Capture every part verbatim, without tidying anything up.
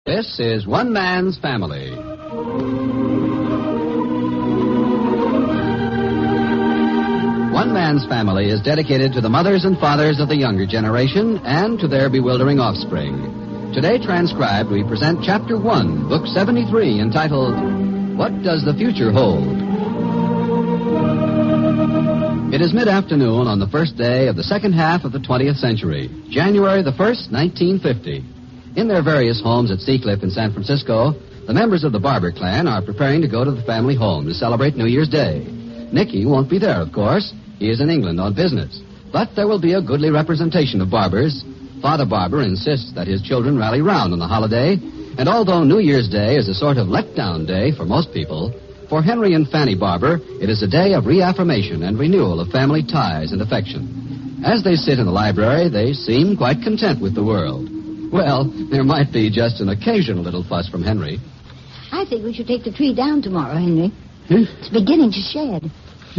This is One Man's Family. One Man's Family is dedicated to the mothers and fathers of the younger generation and to their bewildering offspring. Today transcribed, we present Chapter one, Book seventy-three, entitled, What Does the Future Hold? It is mid-afternoon on the first day of the second half of the twentieth century, January the first, nineteen fifty. In their various homes at Seacliff in San Francisco, the members of the Barber clan are preparing to go to the family home to celebrate New Year's Day. Nicky won't be there, of course. He is in England on business. But there will be a goodly representation of Barbers. Father Barber insists that his children rally round on the holiday, and although New Year's Day is a sort of letdown day for most people, for Henry and Fanny Barber, it is a day of reaffirmation and renewal of family ties and affection. As they sit in the library, they seem quite content with the world. Well, there might be just an occasional little fuss from Henry. I think we should take the tree down tomorrow, Henry. Huh? It's beginning to shed.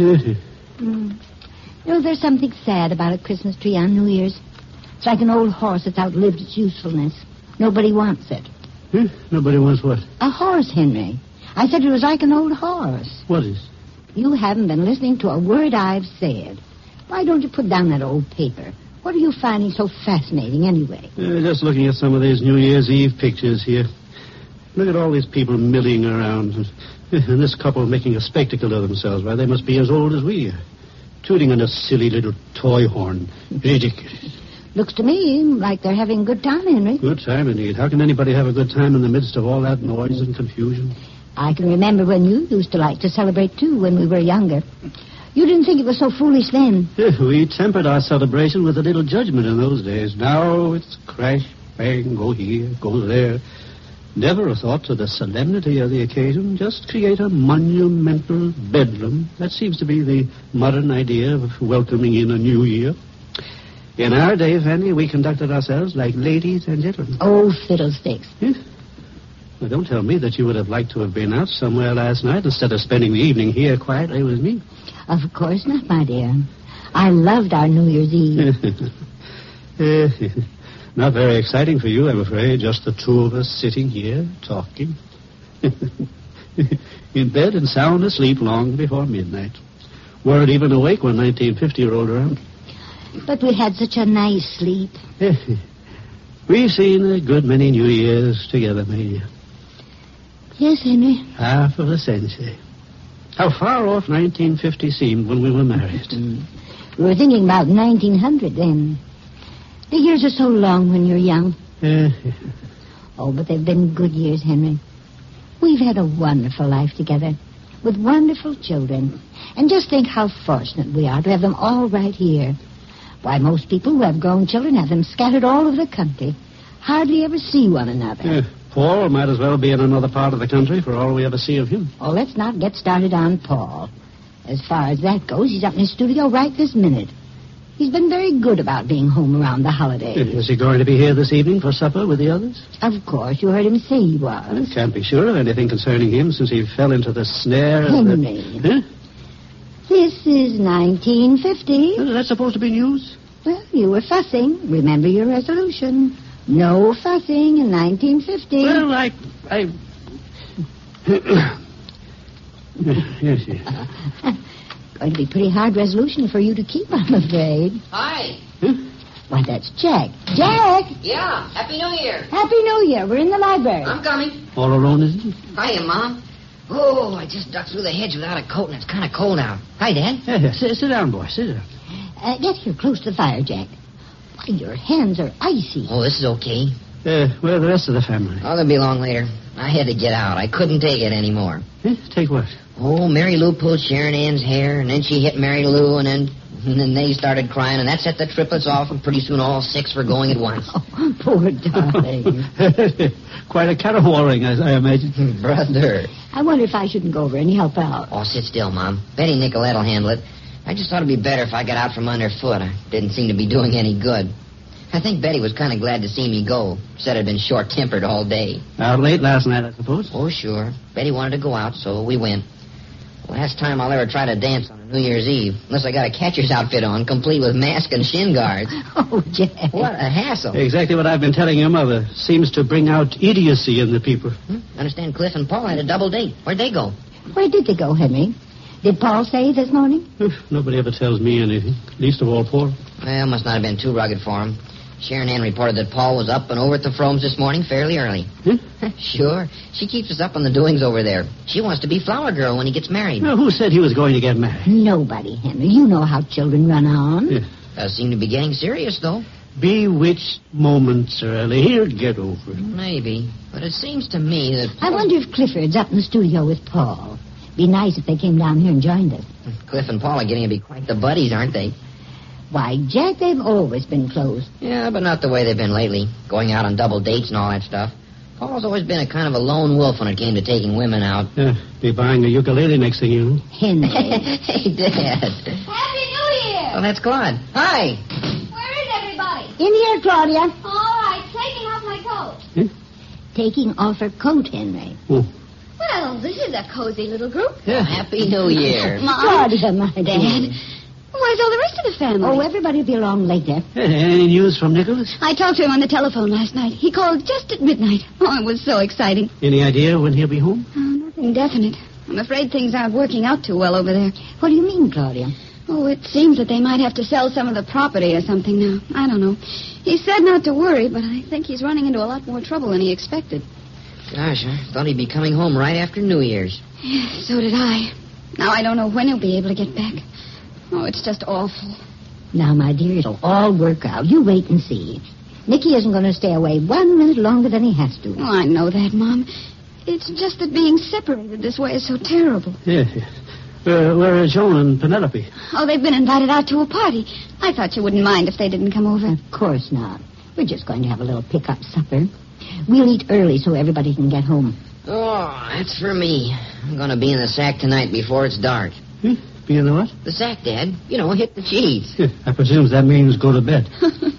mm. You know, there's something sad about a Christmas tree on New Year's. It's like an old horse that's outlived its usefulness. Nobody wants it. Huh? Nobody wants what? A horse, Henry. I said it was like an old horse. What is? You haven't been listening to a word I've said. Why don't you put down that old paper? What are you finding so fascinating, anyway? Uh, just looking at some of these New Year's Eve pictures here. Look at all these people milling around. And, and this couple making a spectacle of themselves. Why, they must be as old as we are. Tooting on a silly little toy horn. Ridiculous. Looks to me like they're having a good time, Henry. Good time, indeed. How can anybody have a good time in the midst of all that noise and confusion? I can remember when you used to like to celebrate, too, when we were younger. You didn't think it was so foolish then. Yeah, we tempered our celebration with a little judgment in those days. Now it's crash, bang, go here, go there. Never a thought to the solemnity of the occasion. Just create a monumental bedlam. That seems to be the modern idea of welcoming in a new year. In our day, Fanny, we conducted ourselves like ladies and gentlemen. Oh, fiddlesticks. Yes? Well, don't tell me that you would have liked to have been out somewhere last night instead of spending the evening here quietly with me. Of course not, my dear. I loved our New Year's Eve. uh, not very exciting for you, I'm afraid. Just the two of us sitting here, talking. In bed and sound asleep long before midnight. Weren't even awake when nineteen fifty rolled around. But we had such a nice sleep. We've seen a good many New Years together, my dear. Yes, Henry. Half of a century. How far off nineteen fifty seemed when we were married. Mm. We were thinking about nineteen hundred then. The years are so long when you're young. Uh, oh, but they've been good years, Henry. We've had a wonderful life together with wonderful children. And just think how fortunate we are to have them all right here. Why, most people who have grown children have them scattered all over the country. Hardly ever see one another. Uh, Paul might as well be in another part of the country for all we ever see of him. Oh, let's not get started on Paul. As far as that goes, he's up in his studio right this minute. He's been very good about being home around the holidays. Is he going to be here this evening for supper with the others? Of course, you heard him say he was. I can't be sure of anything concerning him since he fell into the snare of Henry. the... Huh? This is nineteen fifty. Is that supposed to be news? Well, you were fussing. Remember your resolution. No fussing in nineteen fifty. Well, I... I... yes, yes. Uh, going to be a pretty hard resolution for you to keep, I'm afraid. Hi. Huh? Why, that's Jack. Jack! Yeah, Happy New Year. Happy New Year. We're in the library. I'm coming. All alone, is he? Hiya, Mom. Oh, I just ducked through the hedge without a coat, and it's kind of cold out. Hi, Dad. Yeah, yeah. Sit, sit down, boy. Sit down. Uh, get here close to the fire, Jack. Why, your hands are icy. Oh, this is okay. Uh, where are the rest of the family? Oh, they'll be along later. I had to get out. I couldn't take it anymore. Huh? Take what? Oh, Mary Lou pulled Sharon Ann's hair, and then she hit Mary Lou, and then and then they started crying, and that set the triplets off, and pretty soon all six were going at once. Oh, poor darling. Quite a caterwauling, I, I imagine. Brother. I wonder if I shouldn't go over and help out. Oh, sit still, Mom. Betty Nicolette will handle it. I just thought it'd be better if I got out from underfoot. I didn't seem to be doing any good. I think Betty was kind of glad to see me go. Said I'd been short-tempered all day. Out late last night, I suppose? Oh, sure. Betty wanted to go out, so we went. Last time I'll ever try to dance on a New Year's Eve, unless I got a catcher's outfit on, complete with mask and shin guards. Oh, Jack. What a hassle. Exactly what I've been telling your mother. Seems to bring out idiocy in the people. Hmm? Understand Cliff and Paul had a double date. Where'd they go? Where did they go, Henry? Did Paul say this morning? Nobody ever tells me anything. Least of all, Paul. Well, must not have been too rugged for him. Sharon Ann reported that Paul was up and over at the Fromes this morning fairly early. Hmm? Sure. She keeps us up on the doings over there. She wants to be flower girl when he gets married. Now, who said he was going to get married? Nobody, Henry. You know how children run on. Yeah. Does seem to be getting serious, though. Bewitched moments early. He'll get over it. Maybe. But it seems to me that... I wonder if Clifford's up in the studio with Paul. Be nice if they came down here and joined us. Cliff and Paul are getting to be quite the buddies, aren't they? Why, Jack, they've always been close. Yeah, but not the way they've been lately. Going out on double dates and all that stuff. Paul's always been a kind of a lone wolf when it came to taking women out. Yeah, be buying a ukulele next thing you know. Henry. Hey, Dad. Happy New Year! Oh, that's Claude. Hi. Where is everybody? In here, Claudia. All right, taking off my coat. Hmm? Taking off her coat, Henry. Oh. Well, this is a cozy little group. Yeah. Happy New Year. Mom. Claudia, my Dad. dear. Where's all the rest of the family? Oh, everybody will be along later. Hey, any news from Nicholas? I talked to him on the telephone last night. He called just at midnight. Oh, it was so exciting. Any idea when he'll be home? Oh, nothing definite. I'm afraid things aren't working out too well over there. What do you mean, Claudia? Oh, it seems that they might have to sell some of the property or something now. I don't know. He said not to worry, but I think he's running into a lot more trouble than he expected. Gosh, I thought he'd be coming home right after New Year's. Yeah, so did I. Now I don't know when he'll be able to get back. Oh, it's just awful. Now, my dear, it'll all work out. You wait and see. Nicky isn't going to stay away one minute longer than he has to. Oh, I know that, Mom. It's just that being separated this way is so terrible. Yeah, yeah. Uh, where are Joan and Penelope? Oh, they've been invited out to a party. I thought you wouldn't mind if they didn't come over. Of course not. We're just going to have a little pick-up supper. We'll eat early so everybody can get home. Oh, that's for me. I'm going to be in the sack tonight before it's dark. Hmm? Be in the what? The sack, Dad. You know, hit the cheese. Yeah, I presume that means go to bed.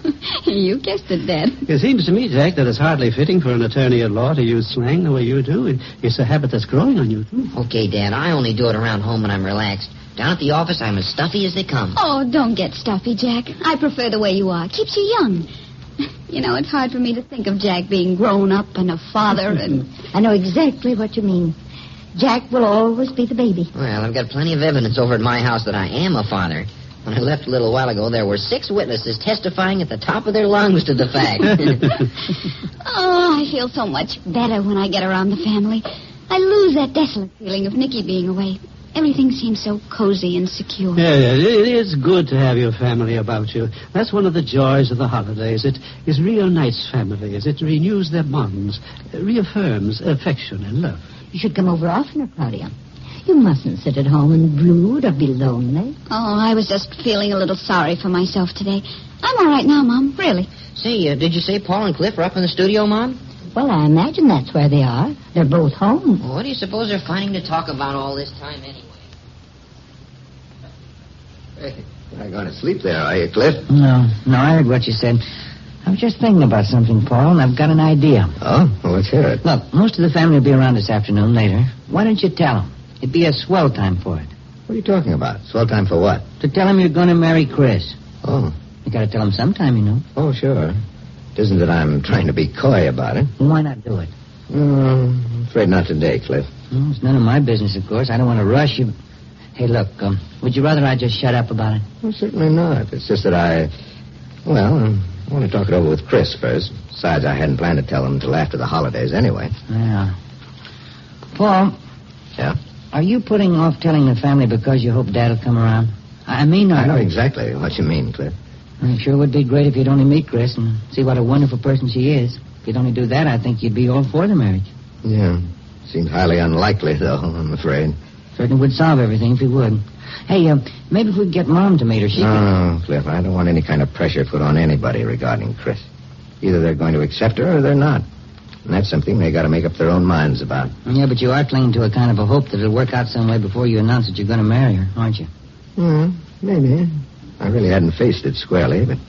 You guessed it, Dad. It seems to me, Jack, that it's hardly fitting for an attorney at law to use slang the way you do. It, it's a habit that's growing on you, too. Okay, Dad, I only do it around home when I'm relaxed. Down at the office, I'm as stuffy as they come. Oh, don't get stuffy, Jack. I prefer the way you are. Keeps you young. You know, it's hard for me to think of Jack being grown up and a father and... I know exactly what you mean. Jack will always be the baby. Well, I've got plenty of evidence over at my house that I am a father. When I left a little while ago, there were six witnesses testifying at the top of their lungs to the fact. Oh, I feel so much better when I get around the family. I lose that desolate feeling of Nicky being away. Everything seems so cozy and secure. Yeah, yeah, it is good to have your family about you. That's one of the joys of the holidays. It is reunites families. It renews their bonds, reaffirms affection and love. You should come over oftener, Claudia. You mustn't sit at home and brood or be lonely. Oh, I was just feeling a little sorry for myself today. I'm all right now, Mom, really. Say, uh, did you say Paul and Cliff are up in the studio, Mom? Well, I imagine that's where they are. They're both home. Well, what do you suppose they're finding to talk about all this time anyway? Hey, you're not going to sleep there, are you, Cliff? No, no, I heard what you said. I was just thinking about something, Paul, and I've got an idea. Oh? Well, let's hear it. Look, most of the family will be around this afternoon later. Why don't you tell them? It'd be a swell time for it. What are you talking about? Swell time for what? To tell them you're going to marry Chris. Oh. You got to tell them sometime, you know. Oh, sure. It isn't that I'm trying to be coy about it. Well, why not do it? Mm, I'm afraid not today, Cliff. Well, it's none of my business, of course. I don't want to rush you. Hey, look, um, would you rather I just shut up about it? Well, certainly not. It's just that I... Well, I want to talk it over with Chris first. Besides, I hadn't planned to tell him until after the holidays anyway. Yeah. Paul. Yeah? Are you putting off telling the family because you hope Dad'll come around? I mean... I know exactly what you mean, Cliff. I'm sure it would be great if you'd only meet Chris and see what a wonderful person she is. If you'd only do that, I think you'd be all for the marriage. Yeah. Seems highly unlikely, though, I'm afraid. Certainly would solve everything if you would. Hey, uh, maybe if we could get Mom to meet her, she No, could... no, Cliff, I don't want any kind of pressure put on anybody regarding Chris. Either they're going to accept her or they're not. And that's something they got to make up their own minds about. Yeah, but you are clinging to a kind of a hope that it'll work out some way before you announce that you're going to marry her, aren't you? Hmm, maybe. I really hadn't faced it squarely, but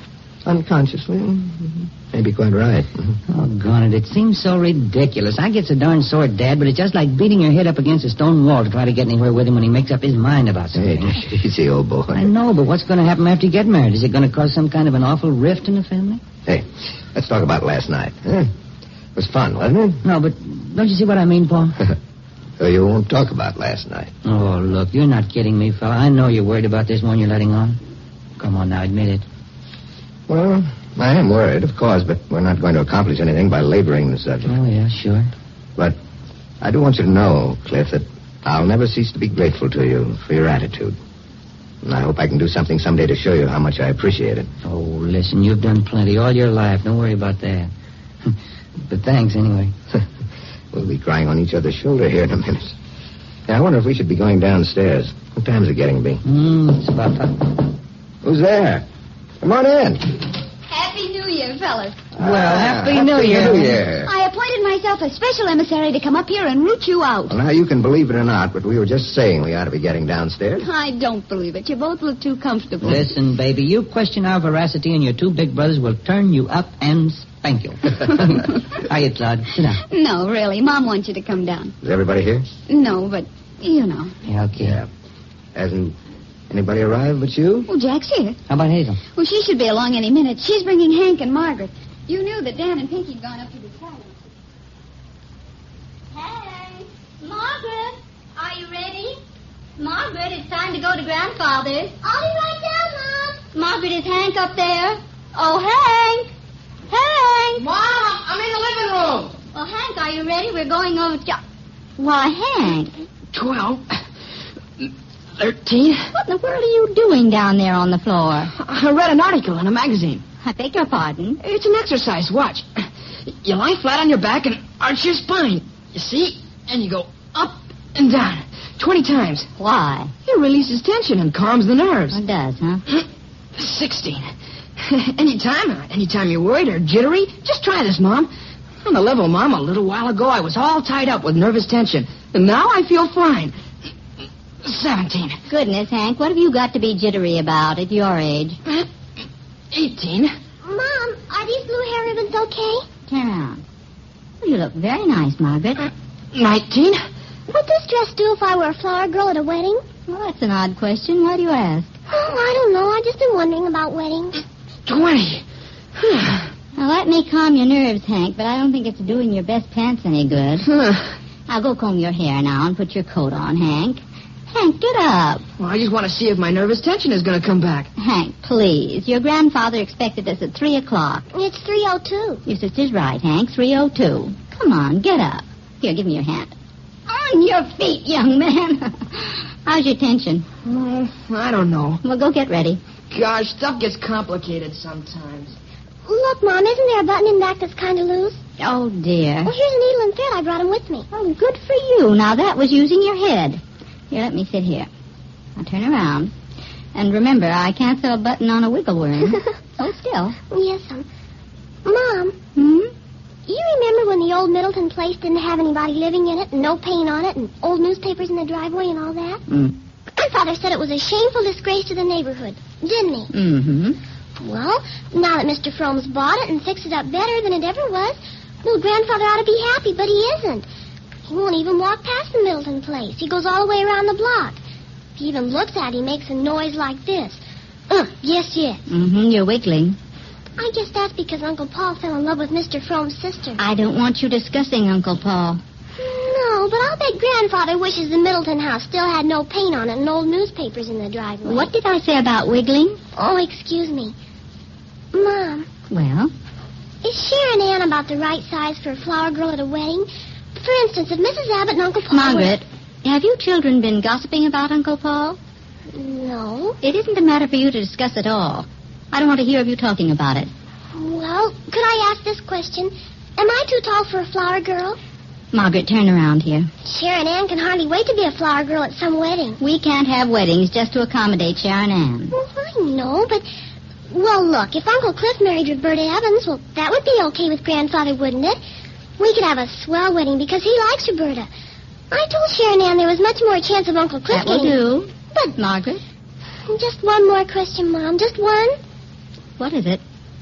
Unconsciously. Mm-hmm. Maybe quite right. Mm-hmm. Oh, gone it. It seems so ridiculous. I get so darn sore, Dad, but it's just like beating your head up against a stone wall to try to get anywhere with him when he makes up his mind about something. Hey, easy, old boy. I know, but what's going to happen after you get married? Is it going to cause some kind of an awful rift in the family? Hey, let's talk about last night. Huh? It was fun, wasn't it? No, but don't you see what I mean, Paul? So you won't talk about last night. Oh, look, you're not kidding me, fella. I know you're worried about this one you're letting on. Come on now, admit it. Well, I am worried, of course, but we're not going to accomplish anything by laboring the subject. Oh, yeah, sure. But I do want you to know, Cliff, that I'll never cease to be grateful to you for your attitude. And I hope I can do something someday to show you how much I appreciate it. Oh, listen, you've done plenty all your life. Don't worry about that. But thanks, anyway. We'll be crying on each other's shoulder here in a minute. Yeah, I wonder if we should be going downstairs. What time's it getting to be? Mm, it's about five. Who's there? Come on in. Happy New Year, fellas. Well, Ah, Happy New Year. New Year. I appointed myself a special emissary to come up here and root you out. Well, now, you can believe it or not, but we were just saying we ought to be getting downstairs. I don't believe it. You both look too comfortable. Listen, baby, you question our veracity and your two big brothers will turn you up and spank you. Hiya, Claude. Sit down. No, really. Mom wants you to come down. Is everybody here? No, but, you know. Yeah, okay. Yeah. Hasn't anybody arrived but you? Well, Jack's here. How about Hazel? Well, she should be along any minute. She's bringing Hank and Margaret. You knew that Dan and Pinky had gone up to the tower. Hey, Margaret, are you ready? Margaret, it's time to go to Grandfather's. I'll be right down, Mom. Margaret, is Hank up there? Oh, Hank! Hank! Mom, I'm in the living room. Well, Hank, are you ready? We're going over to... Why, Hank, Twelve. Thirteen. what in the world are you doing down there on the floor? I read an article in a magazine. I beg your pardon. It's an exercise. Watch. You lie flat on your back and arch your spine. You see? And you go up and down. Twenty times. Why? It releases tension and calms the nerves. It does, huh? Sixteen. Anytime, anytime you're worried or jittery, just try this, Mom. On the level, Mom, a little while ago, I was all tied up with nervous tension. And now I feel fine. Seventeen. Goodness, Hank, what have you got to be jittery about at your age? Eighteen. Mom, are these blue hair ribbons okay? Turn around. Well, you look very nice, Margaret. Nineteen. Would this dress do if I were a flower girl at a wedding? Well, that's an odd question. Why do you ask? Oh, I don't know. I've just been wondering about weddings. Twenty. Now, that may calm your nerves, Hank, but I don't think it's doing your best pants any good. I'll go comb your hair now and put your coat on, Hank. Hank, get up. Well, I just want to see if my nervous tension is going to come back. Hank, please. Your grandfather expected us at three o'clock. It's three oh two. Your sister's right, Hank. three oh two. Come on, get up. Here, give me your hand. On your feet, young man. How's your tension? Oh, I don't know. Well, go get ready. Gosh, stuff gets complicated sometimes. Look, Mom, isn't there a button in back that's kind of loose? Oh, dear. Well, here's a needle and thread. I brought them with me. Oh, good for you. Now, that was using your head. Here, let me sit here. Now, turn around. And remember, I can't throw a button on a wiggle worm. Hold still. Yes, um. Mom, Hmm? you remember when the old Middleton place didn't have anybody living in it and no paint on it and old newspapers in the driveway and all that? Hmm. Grandfather said it was a shameful disgrace to the neighborhood, didn't he? Mm-hmm. Well, now that Mister Fromm's bought it and fixed it up better than it ever was, well, Grandfather ought to be happy, but he isn't. He won't even walk past the Middleton place. He goes all the way around the block. If he even looks at it, he makes a noise like this. Uh, yes, yes. Mm-hmm, you're wiggling. I guess that's because Uncle Paul fell in love with Mister Fromm's sister. I don't want you discussing Uncle Paul. No, but I'll bet Grandfather wishes the Middleton house still had no paint on it and old newspapers in the driveway. What did I say about wiggling? Oh, excuse me. Mom, Well, is Sharon Ann about the right size for a flower girl at a wedding? For instance, if Missus Abbott and Uncle Paul Margaret, have you children been gossiping about Uncle Paul? were... No. It isn't a matter for you to discuss at all. I don't want to hear of you talking about it. Well, could I ask this question? Am I too tall for a flower girl? Margaret, turn around here. Sharon Ann can hardly wait to be a flower girl at some wedding. We can't have weddings just to accommodate Sharon Ann. Well, I know, but... Well, look, if Uncle Cliff married Roberta Evans, well, that would be okay with Grandfather, wouldn't it? We could have a swell wedding because he likes Roberta. I told Sharon Ann there was much more chance of Uncle Cliff That will getting... do. But, Margaret, Just one more question, Mom. Just one. what is it?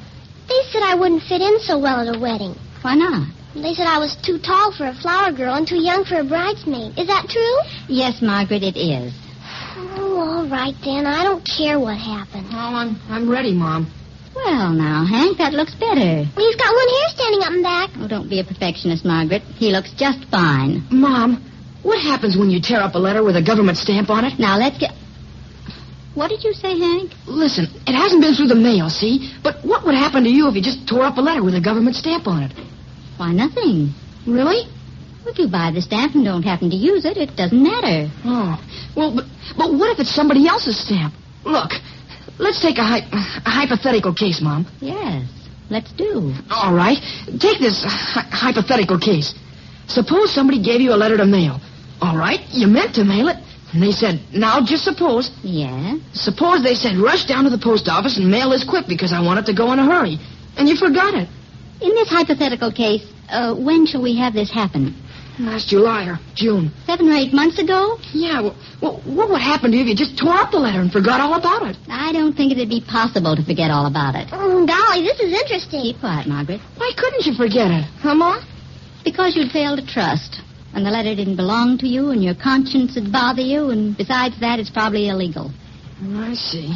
said I wouldn't fit in so well at a wedding. Why not? They said I was too tall for a flower girl and too young for a bridesmaid. Is that true? Yes, Margaret, it is. Oh, all right, then. I don't care what happened. Oh, I'm, I'm ready, Mom. Well, now, Hank, that looks better. He's got one hair standing up and back. Oh, don't be a perfectionist, Margaret. He looks just fine. Mom, what happens when you tear up a letter with a government stamp on it? Now, let's get... What did you say, Hank? Listen, it hasn't been through the mail, see? But what would happen to you if you just tore up a letter with a government stamp on it? Why, nothing. Really? If you buy the stamp and don't happen to use it, it doesn't matter. Oh, well, but, but what if it's somebody else's stamp? Look, let's take a, hy- a hypothetical case, Mom. Yes, let's do. All right. Take this hy- hypothetical case. Suppose somebody gave you a letter to mail. All right, you meant to mail it. And they said, now just suppose. Yeah? Suppose they said, rush down to the post office and mail this quick because I want it to go in a hurry. And you forgot it. In this hypothetical case, uh, when shall we have this happen? Last July or June. Seven or eight months ago? Yeah, well, well, what would happen to you if you just tore up the letter and forgot all about it? I don't think it'd be possible to forget all about it. Oh, golly, this is interesting. Keep quiet, Margaret. Why couldn't you forget it, huh, Mom? Because you'd fail to trust. And the letter didn't belong to you, and your conscience would bother you, and besides that, it's probably illegal. I see.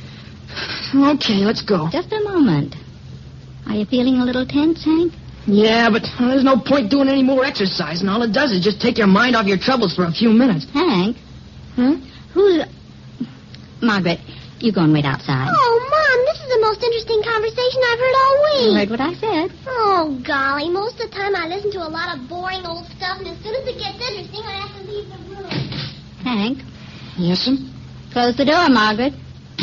Okay, let's go. Just a moment. Are you feeling a little tense, Hank? Yeah, but well, there's no point doing any more exercise, and all it does is just take your mind off your troubles for a few minutes. Hank? Huh? Who's... Margaret, you go and wait outside. Oh, Mom, this is the most interesting conversation I've heard all You week. heard what I said. Oh, golly, most of the time I listen to a lot of boring old stuff, and as soon as it gets interesting, I have to leave the room. Hank, Yes'm? close the door, Margaret.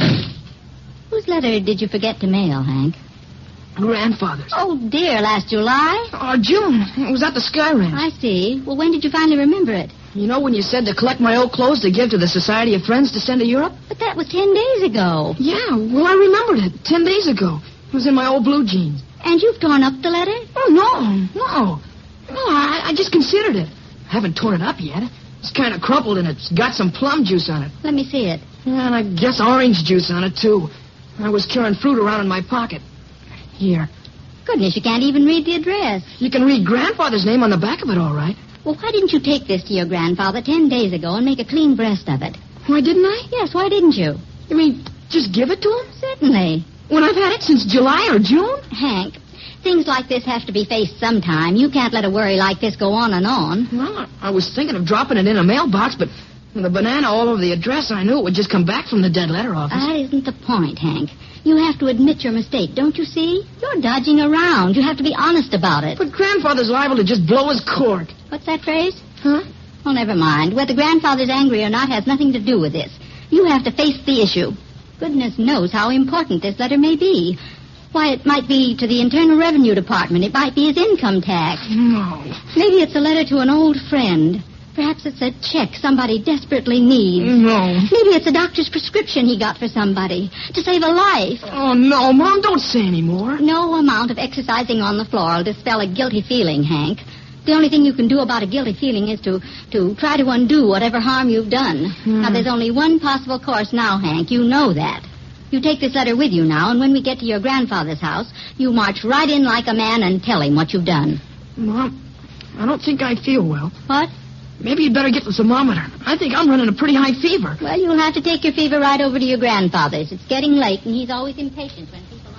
Whose letter did you forget to mail, Hank? Grandfather's. Oh, dear, last July? Oh, June. It was at the Sky Ranch. I see. Well, when did you finally remember it? You know when you said to collect my old clothes to give to the Society of Friends to send to Europe? But that was ten days ago. Yeah, well, I remembered it. Ten days ago. It was in my old blue jeans. And you've torn up the letter? Oh, no, no. No, I, I just considered it. I haven't torn it up yet. It's kind of crumpled, and it's got some plum juice on it. Let me see it. Yeah, and I guess orange juice on it, too. I was carrying fruit around in my pocket. Here. Goodness, you can't even read the address. You can read Grandfather's name on the back of it, all right. Well, why didn't you take this to your grandfather ten days ago and make a clean breast of it? Why didn't I? Yes, why didn't you? You mean just give it to him? Certainly. When I've had it since July or June? Hank, things like this have to be faced sometime. You can't let a worry like this go on and on. Well, I was thinking of dropping it in a mailbox, but with the banana all over the address, I knew it would just come back from the dead letter office. That isn't the point, Hank. You have to admit your mistake, don't you see? You're dodging around. You have to be honest about it. But Grandfather's liable to just blow his cork. What's that phrase? Huh? Oh, never mind. Whether Grandfather's angry or not has nothing to do with this. You have to face the issue. Goodness knows how important this letter may be. Why, it might be to the Internal Revenue Department. It might be his income tax. No. Maybe it's a letter to an old friend. Perhaps it's a check somebody desperately needs. No. Maybe it's a doctor's prescription he got for somebody to save a life. Oh, no, Mom, don't say any more. No amount of exercising on the floor will dispel a guilty feeling, Hank. The only thing you can do about a guilty feeling is to, to try to undo whatever harm you've done. Hmm. Now, there's only one possible course now, Hank. You know that. You take this letter with you now, and when we get to your grandfather's house, you march right in like a man and tell him what you've done. Mom, I don't think I feel well. What? Maybe you'd better get the thermometer. I think I'm running a pretty high fever. Well, you'll have to take your fever right over to your grandfather's. It's getting late, and he's always impatient when people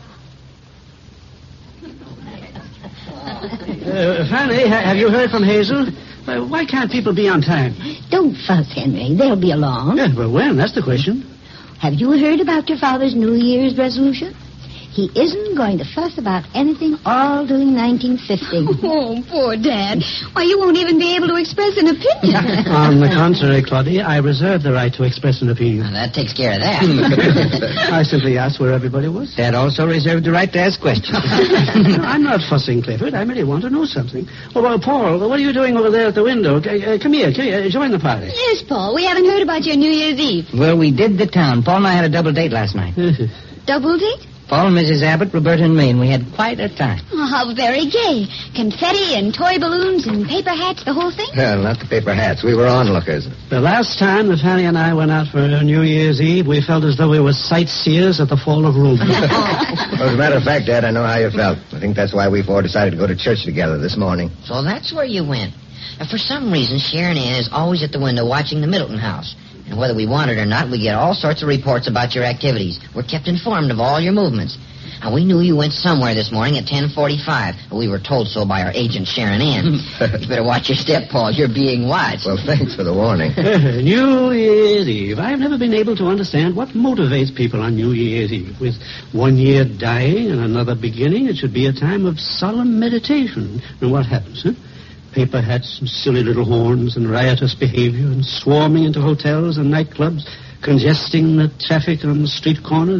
aren't on time. Uh, Fanny, ha- have you heard from Hazel? Uh, why can't people be on time? Don't fuss, Henry. They'll be along. Yeah, well, when? That's the question. Have you heard about your father's New Year's resolution? He isn't going to fuss about anything all during nineteen fifty. Oh, poor Dad. Why, you won't even be able to express an opinion. On the contrary, Claudia, I reserve the right to express an opinion. Now, that takes care of that. I simply asked where everybody was. Dad also reserved the right to ask questions. No, I'm not fussing, Clifford. I merely want to know something. Oh, well, Paul, what are you doing over there at the window? Uh, come here. Come here. Join the party. Yes, Paul. We haven't heard about your New Year's Eve. Well, we did the town. Paul and I had a double date last night. Double date? Paul and Missus Abbott, Roberta and me, and we had quite a time. Oh, how very gay. Confetti and toy balloons and paper hats, the whole thing? Well, not the paper hats. We were onlookers. The last time that Fanny and I went out for New Year's Eve, we felt as though we were sightseers at the fall of Rome. Well, as a matter of fact, Dad, I know how you felt. I think that's why we four decided to go to church together this morning. So that's where you went. And for some reason, Sharon Ann is always at the window watching the Middleton house. And whether we want it or not, we get all sorts of reports about your activities. We're kept informed of all your movements. And we knew you went somewhere this morning at ten forty-five. We were told so by our agent, Sharon Ann. You better watch your step, Paul. You're being watched. Well, thanks for the warning. New Year's Eve. I've never been able to understand what motivates people on New Year's Eve. With one year dying and another beginning, it should be a time of solemn meditation. And what happens, huh? Paper hats and silly little horns and riotous behavior and swarming into hotels and nightclubs, congesting the traffic on the street corners.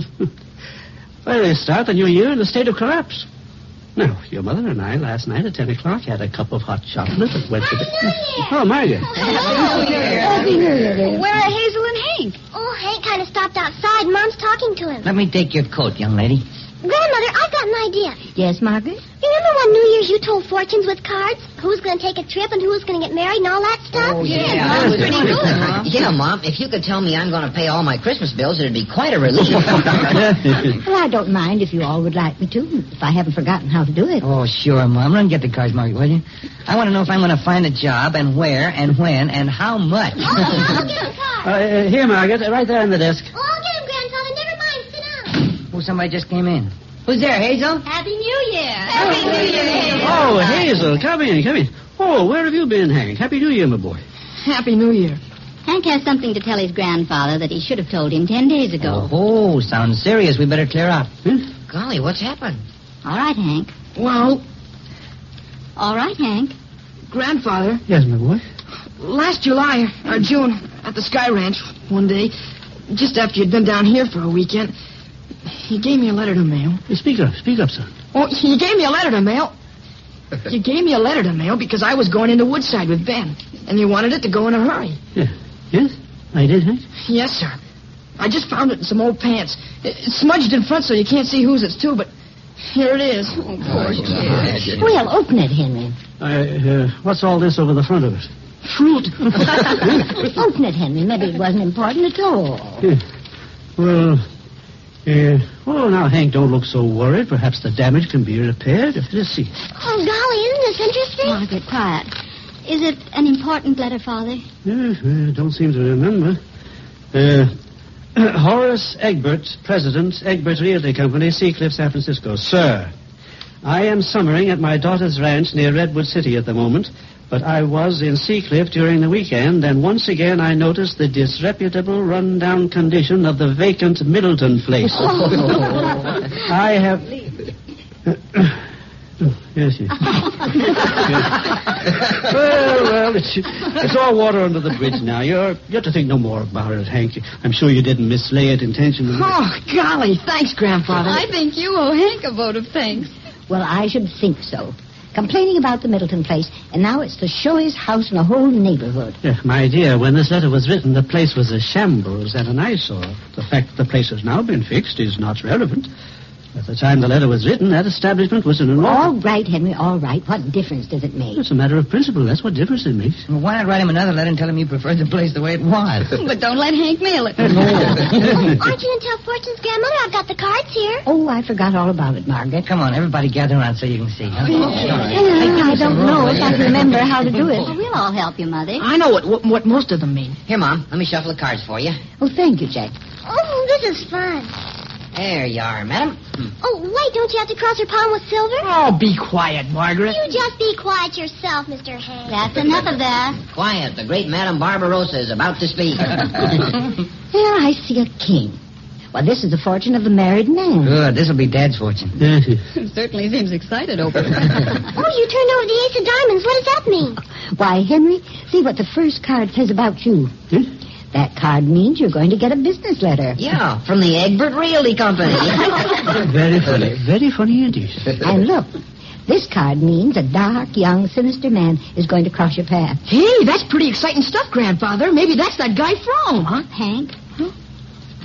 Well, they start the new year in a state of collapse. Now, your mother and I last night at ten o'clock had a cup of hot chocolate and went to the... Oh, Margaret. Happy New Year. Where are Hazel and Hank? Oh, Hank kind of stopped outside. Mom's talking to him. Let me take your coat, young lady. Grandmother, I've got an idea. Yes, Margaret? Remember when New Year's you told fortunes with cards? Who's going to take a trip and who's going to get married and all that stuff? Oh, yeah. that was pretty good. Yeah, Mom, if you could tell me I'm going to pay all my Christmas bills, it'd be quite a relief. Well, I don't mind if you all would like me to, if I haven't forgotten how to do it. Oh, sure, Mom. Run and get the cards, Margaret, will you? I want to know if I'm going to find a job and where and when and how much. Oh, I'll get him cards. Uh, here, Margaret, right there on the desk. Oh, I'll get him, Grandfather. Never mind. Sit down. Oh, somebody just came in. Who's there, Hazel? Happy New Year. Happy New Year. Oh, Hazel, come in, come in. Oh, where have you been, Hank? Happy New Year, my boy. Happy New Year. Hank has something to tell his grandfather that he should have told him ten days ago. Oh, sounds serious. We better clear out. Huh? Golly, what's happened? All right, Hank. Well, All right, Hank. Grandfather, Yes, my boy. last July, or June, at the Sky Ranch, one day, just after you'd been down here for a weekend, he gave me a letter to mail. Hey, speak up, speak up, son. Oh, he gave me a letter to mail. He gave me a letter to mail because I was going into Woodside with Ben, and he wanted it to go in a hurry. Yeah. Yes, I did, Hank. Yes, sir. I just found it in some old pants. It's smudged in front so you can't see whose it's to, but here it is. Oh, poor kid. Well, open it, Henry. Uh, uh, what's all this over the front of it? Fruit. Open it, Henry. Maybe it wasn't important at all. Yeah. Well, uh, well, now, Hank, don't look so worried. Perhaps the damage can be repaired. Let's see. Oh, golly, isn't this interesting? Margaret, quiet. Is it an important letter, Father? Yeah, uh, don't seem to remember. Uh, Horace Egbert, President, Egbert Realty Company, Seacliff, San Francisco. Sir, I am summering at my daughter's ranch near Redwood City at the moment, but I was in Seacliff during the weekend, and once again I noticed the disreputable, run-down condition of the vacant Middleton place. I have... Yes, yes. well, well, it's, it's all water under the bridge now. You're, you have to think no more about it, Hank. I'm sure you didn't mislay it intentionally. Oh, golly, thanks, Grandfather. I think you owe Hank a vote of thanks. Well, I should think so. Complaining about the Middleton place, and now it's the showiest house in the whole neighborhood. Yeah, my dear, when this letter was written, the place was a shambles and an eyesore. The fact that the place has now been fixed is not relevant. At the time the letter was written, that establishment was in an All right, Henry, all right. What difference does it make? It's a matter of principle. That's what difference it makes. Well, why not write him another letter and tell him you preferred the place the way it was? But don't let Hank mail it. Oh, aren't you going to tell Fortune's grandmother? I've got the cards here. Oh, I forgot all about it, Margaret. Come on, everybody gather around so you can see. Huh? I don't know if I can remember how to do it. Well, we'll all help you, Mother. I know what, what what most of them mean. Here, Mom, let me shuffle the cards for you. Oh, thank you, Jack. Oh, this is fun. There you are, madam. Oh, wait, don't you have to cross your palm with silver? Oh, be quiet, Margaret. You just be quiet yourself, Mister Hank. That's enough of that. Quiet, the great Madame Barbarossa is about to speak. There I see a king. Well, this is the fortune of the married man. Good, this'll be Dad's fortune. Certainly seems excited over it. Oh, you turned over the ace of diamonds. What does that mean? Why, Henry, see what the first card says about you. Hmm? That card means you're going to get a business letter. Yeah, from the Egbert Realty Company. Very funny. Very funny indeed. And look, this card means a dark, young, sinister man is going to cross your path. Hey, that's pretty exciting stuff, Grandfather. Maybe that's that guy from, huh? Hank?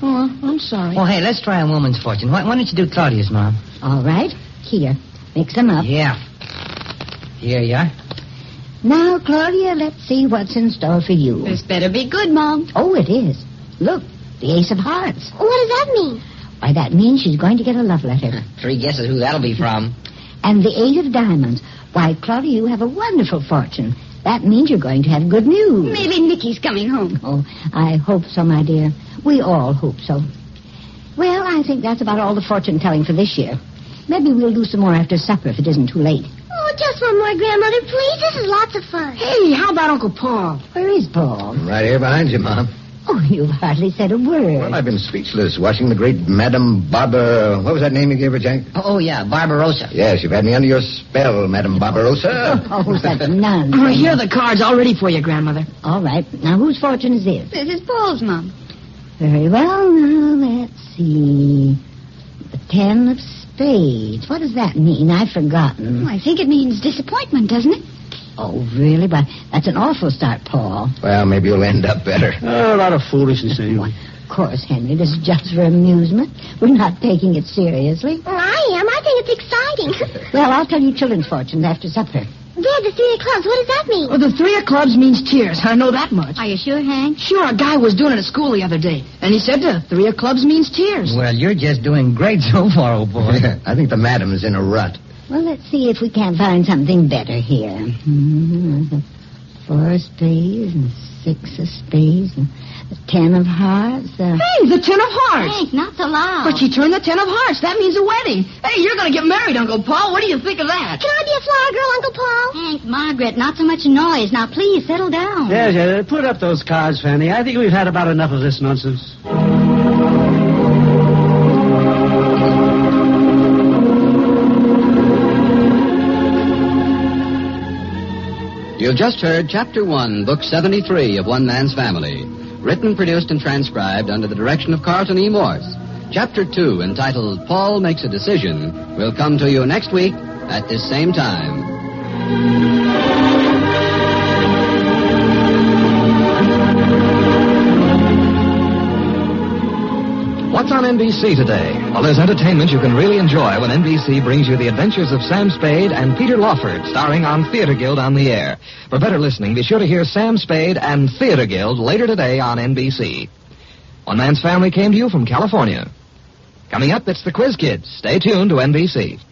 Oh, I'm sorry. Well, hey, let's try a woman's fortune. Why, why don't you do Claudia's, Mom? All right. Here. Mix them up. Yeah. Here you are. Now, Claudia, let's see what's in store for you. This better be good, Mom. Oh, it is. Look, the Ace of Hearts. What does that mean? Why, that means she's going to get a love letter. Three guesses who that'll be from. And the Eight of Diamonds. Why, Claudia, you have a wonderful fortune. That means you're going to have good news. Maybe Nicky's coming home. Oh, I hope so, my dear. We all hope so. Well, I think that's about all the fortune-telling for this year. Maybe we'll do some more after supper if it isn't too late. Oh, just one more, Grandmother, please. This is lots of fun. Hey, how about Uncle Paul? Where is Paul? I'm right here behind you, Mom. Oh, you've hardly said a word. Well, I've been speechless watching the great Madame Barber... What was that name you gave her, Jack? Oh, yeah, Barbarossa. Yes, you've had me under your spell, Madame Barbarossa. Oh, such nonsense. Oh, here are the cards all ready for you, Grandmother. All right. Now, whose fortune is this? This is Paul's, Mom. Very well. Now, let's see. The Ten of Spades. What does that mean? I've forgotten. Oh, I think it means disappointment, doesn't it? Oh, really? But that's an awful start, Paul. Well, maybe you'll end up better. Oh, a lot of foolishness anyway. Of course, Henry. This is just for amusement. We're not taking it seriously. Well, I am. I think it's exciting. Well, I'll tell you children's fortunes after supper. Dad, the three of clubs, what does that mean? Well, the three of clubs means tears. I know that much. Are you sure, Hank? Sure, a guy was doing it at school the other day, and he said the three of clubs means tears. Well, you're just doing great so far, old boy. I think the madam's in a rut. Well, let's see if we can't find something better here. Mm-hmm. Four of spades and six of spades and the ten of hearts. Uh... Hey, the ten of hearts. Hank, not so loud. But she turned the ten of hearts. That means a wedding. Hey, you're going to get married, Uncle Paul. What do you think of that? Can I be a flower girl, Uncle Paul? Hank, Margaret, not so much noise. Now, please, settle down. Yes, yes, put up those cards, Fanny. I think we've had about enough of this nonsense. You've just heard Chapter one, Book seventy-three of One Man's Family. Written, produced, and transcribed under the direction of Carlton E. Morse. Chapter two, entitled Paul Makes a Decision, will come to you next week at this same time. What's on N B C today? Well, there's entertainment you can really enjoy when N B C brings you the adventures of Sam Spade and Peter Lawford, starring on Theater Guild on the air. For better listening, be sure to hear Sam Spade and Theater Guild later today on N B C. One Man's Family came to you from California. Coming up, it's the Quiz Kids. Stay tuned to N B C.